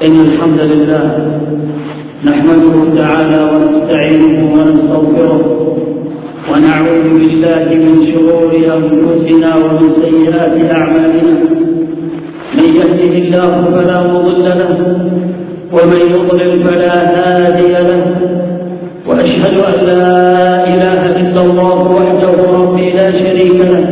إن الحمد لله نحمده تعالى ونستعينه ونستغفره ونعوذ بالله من شرور أنفسنا ومن سيئات أعمالنا. من يهده الله فلا مضل له ومن يضلل فلا هادي له، وأشهد أن لا إله إلا الله وحده ربي لا شريك له،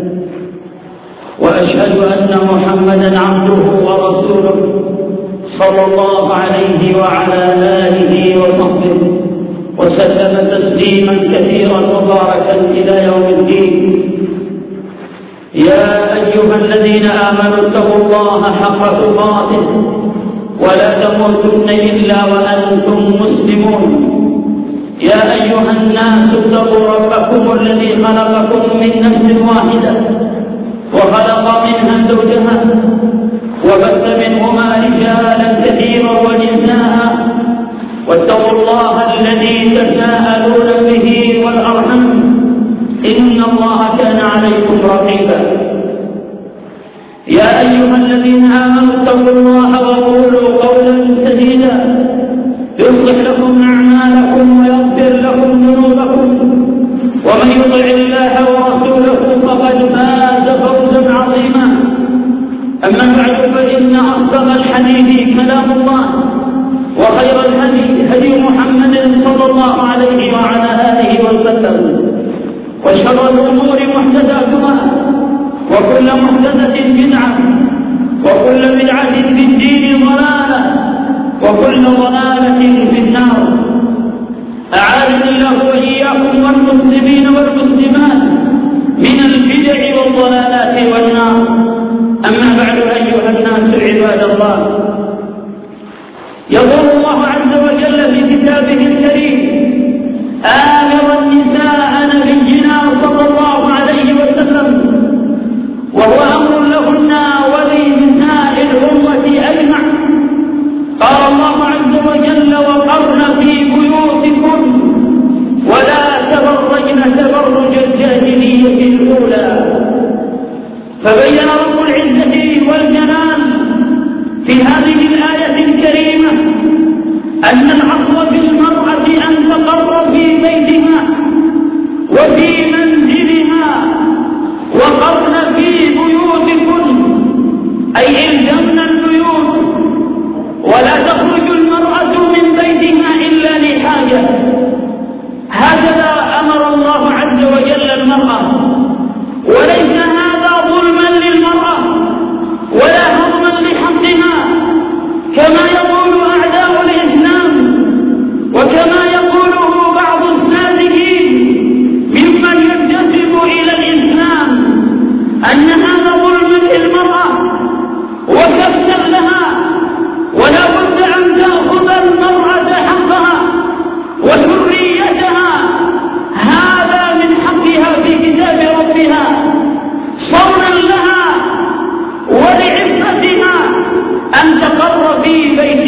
وأشهد أن محمدا عبده ورسوله صلى الله عليه وعلى آله وصحبه وسلم تسليما كثيرا مباركا إلى يوم الدين. يا أيها الذين آمنوا اتقوا الله حق تقاته ولا تموتن إلا وأنتم مسلمون. يا أيها الناس اتقوا ربكم الذي خلقكم من نفس واحدة وخلق منها زوجها وبث منهما رجالا كثيرا ونساء، واتقوا الله الذي تساءلون به والأرحام إن الله كان عليكم رقيبا. يا أيها الذين آمنوا اتقوا الله وقولوا قولا سديدا يصلح لكم أعمالكم ويغفر لكم ذنوبكم، ومن يطع الله ورسوله فقد فاز فوزا عظيما. أما بعد، فإن أصدق الحديث كلام الله، وخير الهدي هدي محمد صلى الله عليه وعلى آله وسلم، وشر الأمور محدثاتها، وكل محدثة بدعة، وكل بدعة في الدين ضلالة، وكل ضلالة في النار. أعاذني الله وإياكم والمسلمين والمسلمات من البدع والضلالات والنار. أما بعد، أيها الناس عباد الله، يقول الله عز وجل في كتابه الكريم آمرا نساء نبينا صلى الله عليه وسلم، وهو أمر لهن ولنساء الأمة أجمع. قال الله عز وجل: وقرن في بيوتكن ولا تبرجن تبرج الجاهلية الأولى. فبين رب العزة والجلال في هذه الآية الكريمة أن الأصل في المرأة أن تقر في بيتها وفي منزلها. وقرن في بيوتكن أي إلزمن البيوت، ولا تخرج المرأة من بيتها إلا لحاجة. هكذا أمر الله عز وجل المرأة، وليس هذا ظلما للمرأة ولا هضما لحقها كما يقول أعداء الإسلام، وكما يقوله بعض الساذجين ممن ينتسب إلى الإسلام، أن هذا ظلم للمرأة وكفتا لها، ولا بد أن تأخذ المرأة حقها وحريتها. هذا من حقها في كتاب ربها صونا لها ولعفتها أن تقر في بيتها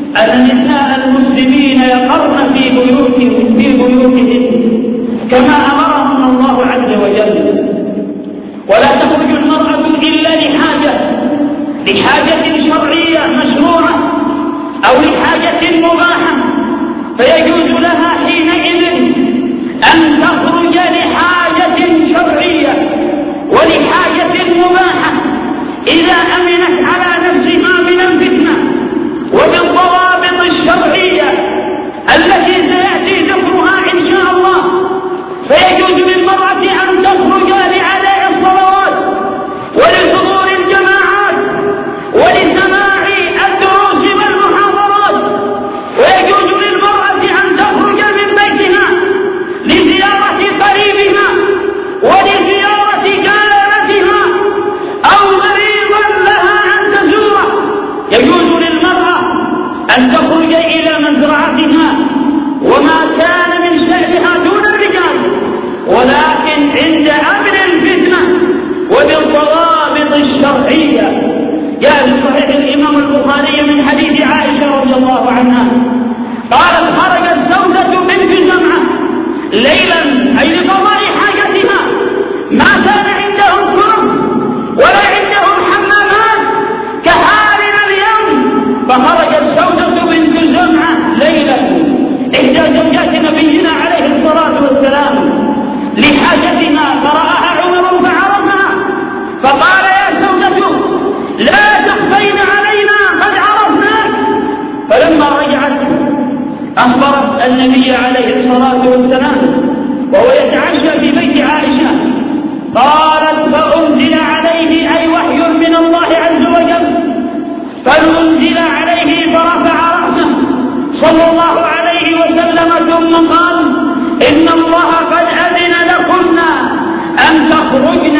أن نساء المسلمين يقرن في بيوتهن كما أمرهم الله عز وجل، ولا تخرج المرأة إلا لحاجة شرعية مشروعة أو لحاجة مباحة، فيجوز لها حينئذ أن تخرج لحاجة شرعية ولحاجة مباحة إذا أمنت على نفسها من الفتنة وبالضوابط الشرعية التي سيأتي ذكرها إن شاء الله. فيجوز للمرأة أن تخرج لأداء الصلوات ولحضور الجماعات ولسماع الدروس والمحاضرات، ويجوز للمرأة أن تخرج من بيتها لزيارة قريبها ولزيارة جارتها أو مريضا لها أن تزوره. يجوز للمرأة أن تخرج إلى مزرعتها وما كان من شأنها دون الرجال، ولكن عند أمن الفتنة وبالضوابط الشرعية. جاء في صحيح الإمام البخاري من حديث عائشة رضي الله عنها قالت: خرجت زوجة بنت زمعة ليلا أي لقضاء حاجتها، ما كان عندهم كرم ولا عندهم حمامات كحالنا اليوم، فخرجت زوجة بنت زمعة ليلا إحدى زوجات نبينا عليه الصلاة والسلام لحاجتها، فرآها عمر فعرفها فقال: يا زوجته لا تخفين علينا قد عرفناك. فلما رجعت أخبرت النبي عليه الصلاة والسلام وهو يتعشى في بيت عائشة، قالت: فأنزل عليه أي وحي من الله عز وجل، فأنزل عليه فرفع رأسه صلى الله عليه وسلم ثم قال: إن الله قد أذن لكن أن تخرجن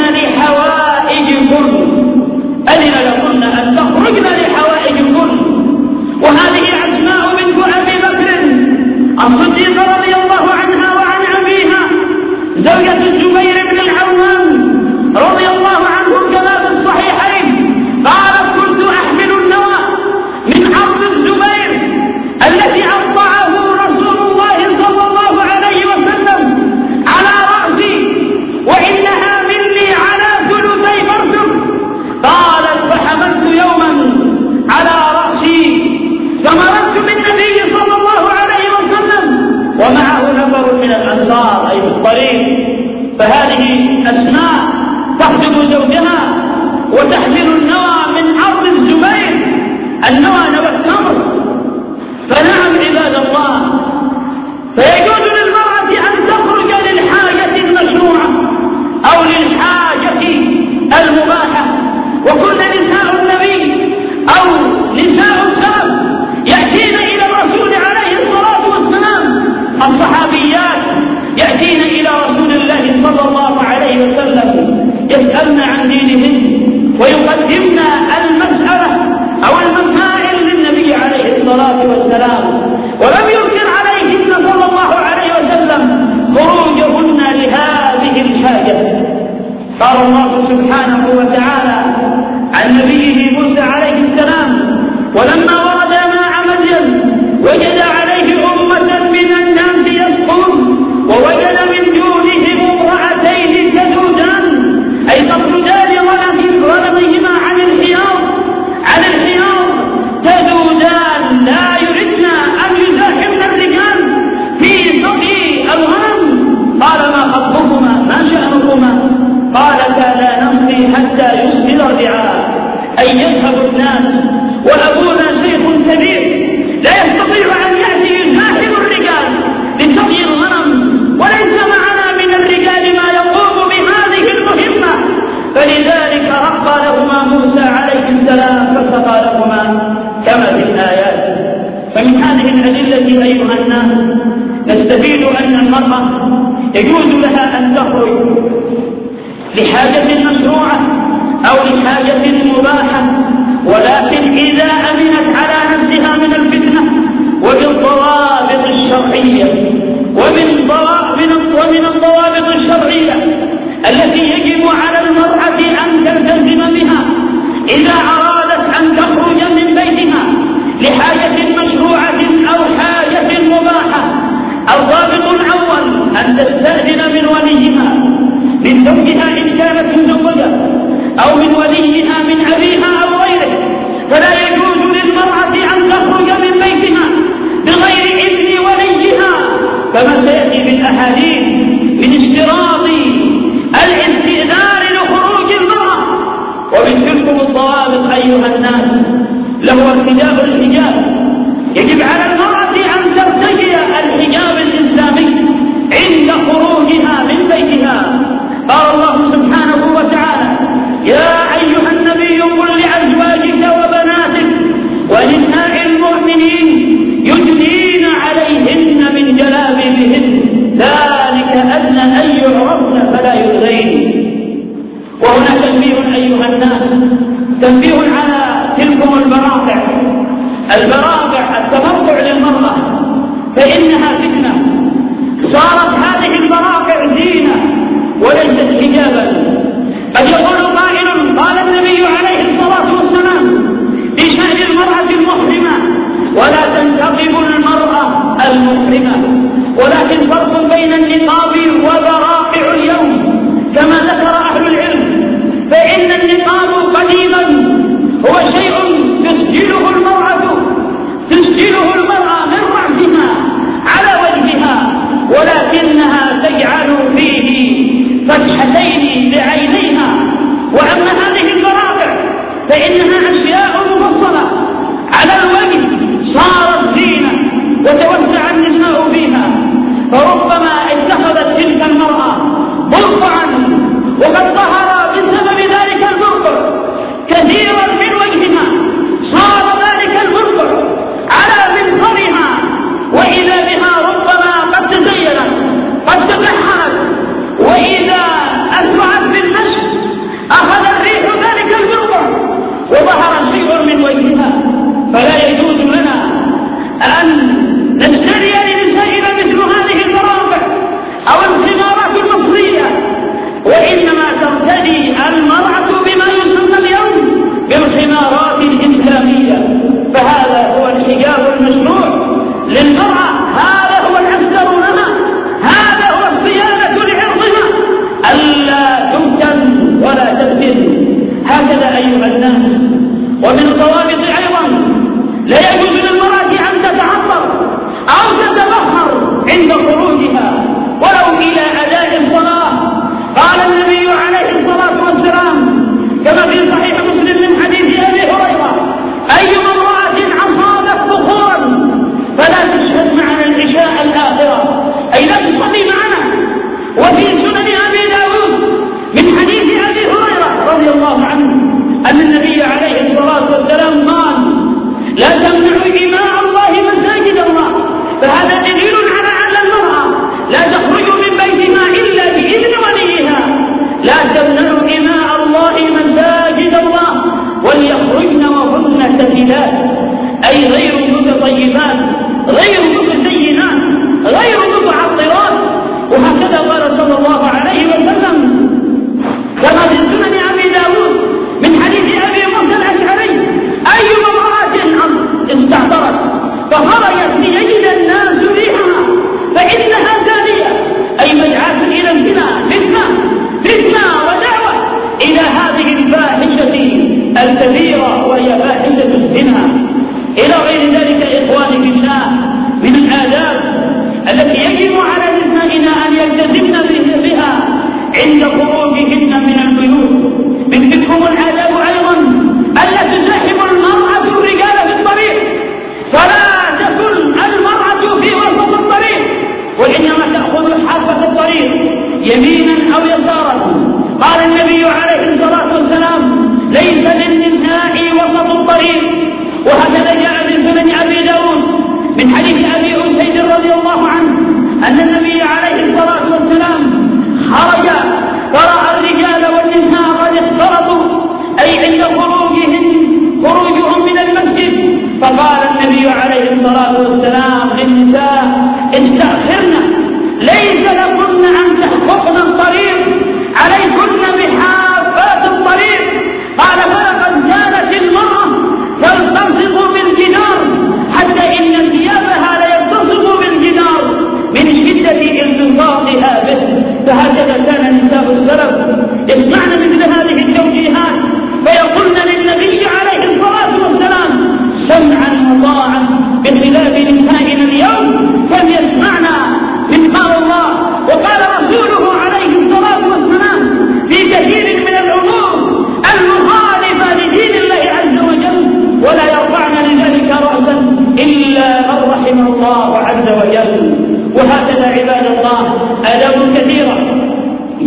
لحوائجكن، أذن لكن أن تخرجن لحوائجكن. وهذه أسماء بنت أبي بكر الصديقة رضي الله عنها وعن أبيها زوجة الزبير بن العوام رضي الله عنه كما في الصحيحين، قالت: كنت أحمل النوى من عرض الزبير التي أرضعه رسول الله صلى الله عليه وسلم على رأسي وإنها مني على ثلثي فرسك. قالت: فحملت يوما على رأسي فمررت بالنبي صلى الله عليه وسلم ومعه نفر من الأنصار أي في الطريق. فهذه أسماء تخدم زوجها وتحمل النوى من عرض الزبير، النوى نوى التمر. فنعم عباد الله، فيجوز للمرأة أن تخرج للحاجة المشروعة أو للحاجة المباحة. وكل نساء النبي أو نساء السلف يأتين إلى الرسول عليه الصلاة والسلام، الصحابيات يأتين إلى رسول الله صلى الله عليه وسلم يسألن عن دينهن ويقدمن المسألة أو المسائل للنبي عليه الصلاة والسلام، ولم ينكر عليهن صلى الله عليه وسلم خروجهن لهذه الحاجة. قال الله سبحانه وتعالى عن نبيه موسى عليه السلام: ولما ورد ماء مدين وجد عليه أمة من الناس يسقون ووجد من دونهم امرأتين تذودان أي تطردان ولديهما عن الحياض تذودان لا يردن أن يزاحمن الرجال في سقي الغنم. قال: ما خطبكما؟ ما شأنكما؟ قالتا: لا نمضي حتى يسبل الرعاء أي يذهب الناس وأبونا شيخ كبير لا يستطيع أن يأتي يزاحم الرجال لسقي الغنم، وليس معنا من الرجال ما يقوم بهذه المهمة. فلذلك رقى لهما موسى عليه السلام فسقى لهما كما في الآيات. فمن هذه الأدلة أيها الناس نستفيد أن المرأة يجوز لها أن تخرج لحاجة مشروعة أو لحاجة مباحة، ولكن إذا أمنت على نفسها من الفتنة وبالضوابط الشرعية ومن الضوابط الشرعية التي يجب على المرأة أن تلتزم بها إذا أرادت أن تخرج من بيتها لحاجة مشروعة الحجاب يجب على المرأة أن ترتدي الحجاب الإسلامي عند خروجها من بيتها. قال الله سبحانه وتعالى: يا أيها النبي قل لأزواجك وبناتك ونساء المؤمنين يدنين عليهن من جلابيبهن ذلك أدنى أن يعرفن فلا يؤذين. وهنا تنبيه أيها الناس، تنبيه على تلكم البراقع التمرقع للمرأة، فإنها فتنة. صارت هذه البراقع زينة وليست حجابا. قد يقول قائل: قال النبي عليه الصلاة والسلام بشأن المرأة المحرمة: ولا تنتقب المرأة المحرمة. ولكن فرق بين النقاب وبراقع اليوم كما ذكر أهل العلم، فإن النقاب قديما هو شيء تسجله المرأة من رأسها على وجهها، ولكنها تجعل فيه فتحتين بعينيها. وأما هذه البراقع فإنها أشياء مفصلة على الوجه، صارت زينة وتوسع النساء فيها، فربما اتخذت تلك المرأة برقعا وقد ظهر بسبب ذلك البرقع كثيرا من وجهها، صار ذلك البرقع على منظرها، وإذا بها ربما قد تزينت قد تبحرت، وإذا أسرعت بالمشي أخذ الريح ذلك البرقع وظهر شيء من وجهها. فلا يجوز لنا أن نشتري لنسائنا مثل هذه البراقع أو الخمارات المصرية، وإنما ترتدي المرأة بما يسمى اليوم بالخمارات الإسلامية. فهذا هو الحجاب المشروع للمرأة، هذا هو الأسدر لها، هذا هو الصيانة لعرضها، ألا تفتن ولا تفتن. هكذا أيها الناس. ومن الضوابط أيضا: لا يجوز للمرأة أن تتعطر أو تتبخر عند خروجها ولو إلى أداء الصلاة. قال النبي عليه الصلاة والسلام كما في صحيح مسلم من حديث أبي هريرة: أيما امرأة أصابت بخورا فلا تشهد معنا العشاء الآخرة، أي لا تصلي معنا. وفي سنن أبي داود من حديث أبي هريرة رضي الله عنه أن النبي عليه الصلاة والسلام قال: لا تمنعوا إماء الله مساجد الله. فهذا دليل على أن المرأة لا تخرج من بيتها إلا بإذن وليها. لا تمنعوا إماء الله مساجد الله وليخرجن وهن سفلات، أي غير متطيبات، غير متزينات، غير متعطرات. وهكذا قال صلى الله عليه وسلم كما في سنن أبي داود من حديث أبي موسى الأشعري: أيما امرأة استعطرت فخرجت ليجد الناس ريحها فإنها زانية، أي مدعاة إلى الزنا، فتنة ودعوة إلى هذه الفاحشة الكبيرة وهي فاحشة الزنا. إلى غير ذلك إخواني في الله من الآداب التي يجب على نسائنا أن يلتزمن بها عند خروجهن من البيوت. من تلكم الآداب أيضا ألا تزاحم المرأة الرجال في الطريق، فلا تكن المرأة في وسط الطريق، وإنما تأخذ حافة الطريق يمينا أو يسارا. قال النبي عليه الصلاة والسلام: ليس للنساء وسط الطريق. وهكذا جاء في سنن أبي داود من حديث أبي أسيد رضي الله عنه أن النبي عليه الصلاة والسلام خرج فرأى الرجال والنساء قد اختلطوا، أي عند خروجهم من المسجد. فقال النبي عليه الصلاة والسلام للنساء: استأخرن، ليس لكن أن تحفظن الطريق، عليكن بحافات الطريق. قال: فلقد زالت المرأة تلتصق بالجدار حتى إن ثيابها ليلتصق بالجدار من شدة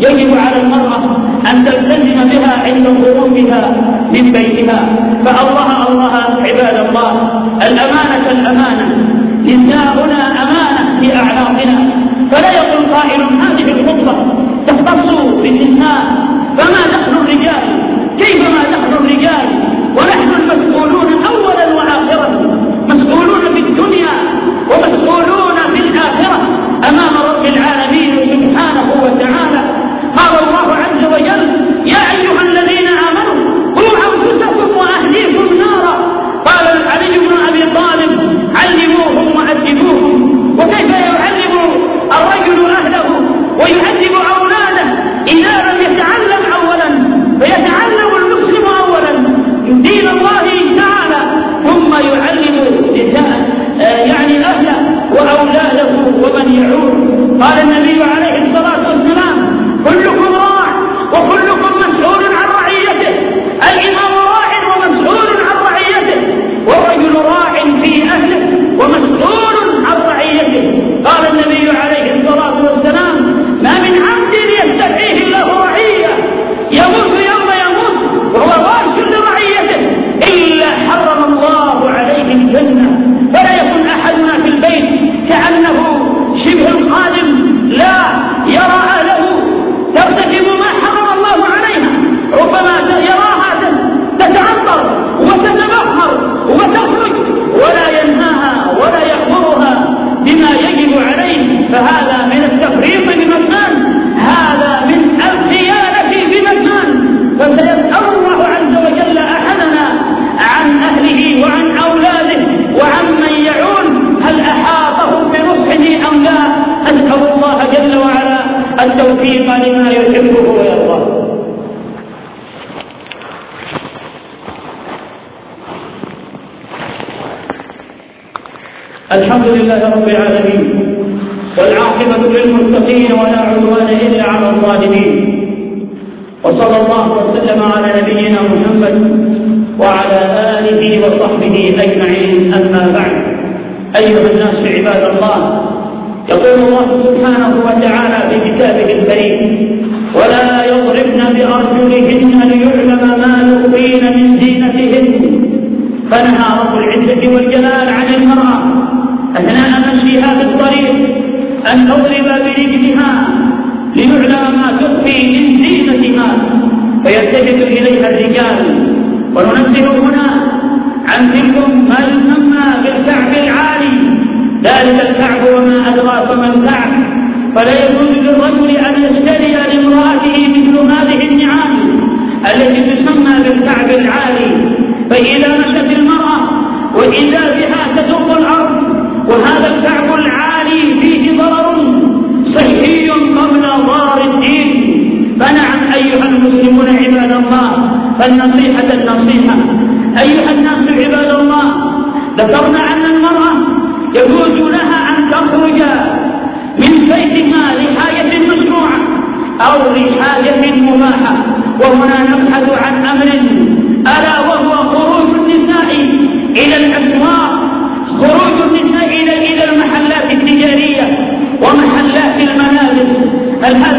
يجب على المرأة أن تلتزم بها عند خروجها من بيتها. فالله عباد الله، الأمانة نساؤنا أمانة في أعناقنا. فلا يقول قائل هذه الخطبة تختص بالنساء، فما نحن الرجال؟ كيفما نحن الرجال ونحن المسؤولون أولا وآخرا، مسؤولون في الدنيا ومسؤولون في الآخرة أمام رب العالمين سبحانه وتعالى. قال الله عز وجل: يا أيها الذين آمنوا قوا أنفسكم وأهليكم نارا. قال علي بن أبي طالب: علموهم وأدبوهم. وكيف يعلم الرجل أهله ويؤدب أولاده إذا لم يتعلم أولا؟ فيتعلم المسلم أولا دين الله تعالى، ثم يعلم أهله وأولاده ومن يعول. قال النبي عليه الصلاة والسلام: كلكم راع وكلكم مسؤول عن رعيته. الإمام راع ومسؤول عن رعيته، والرجل راع في أهله ومسؤول عن رعيته. قال النبي عليه الصلاة والسلام: ما من عبد يستدعيه الله رعية يموت يوم يموت وهو غاش لرعيته إلا حرم الله عليه الجنة. فلا يكن أحدنا في البيت كأنه شبه القادم لا يرى أهله ترتكب ما حرم الله عليها، ربما يراها تتعطر وتتبخر وتخرج ولا ينهاها ولا يأمرها بما يجب عليه. فهذا من التفريط بمكان، هذا من الخيانة بمكان. فسيسأل الله عز وجل أحدنا عن أهله وعن أولاده وعن من يعول، هل أحاطهم بنصحه أم لا؟ أسأل الله جل وعلا التوفيق لما يحبه ويرضاه. الحمد لله رب العالمين، والعاقبة للمتقين ولا عدوان إلا على الظالمين، وصلى الله وسلم على نبينا محمد وعلى آله وصحبه أجمعين. أما بعد، أيها الناس عباد الله، يقول الله سبحانه وتعالى في كتابه الكريم: ولا يضربن بأرجلهن ليعلم ما يخفين من زينتهن. فنهى رب العزة والجلال عن المرأة أثناء مشيها في الطريق أن تضرب برجلها ليعلم ما تخفي من زينتها فيلتفت إليها الرجال. وننزه هنا عن تلكم ما يسمى بالكعب العالي، ذلك الكعب وما أدراك ما الكعب. فلا يجوز للرجل أن يشتري لامرأته مثل هذه النعام التي تسمى بالكعب العالي. فإذا مشت المرأة وإذا بها تدق الأرض وهذا الكعب العالي فيه ضرر صحي قبل ضرر الدين. فنعم أيها المسلمون عباد الله، فالنصيحة النصيحة. أيها الناس عباد الله، ذكرنا أن المرأة يجوز لها أن تخرج من بيتها لحاجة مشروعة أو لحاجة مباحة. وهنا نبحث عن أمر ألا وهو خروج النساء إلى الأسواق، خروج النساء إلى المحلات التجارية ومحلات الملابس. هل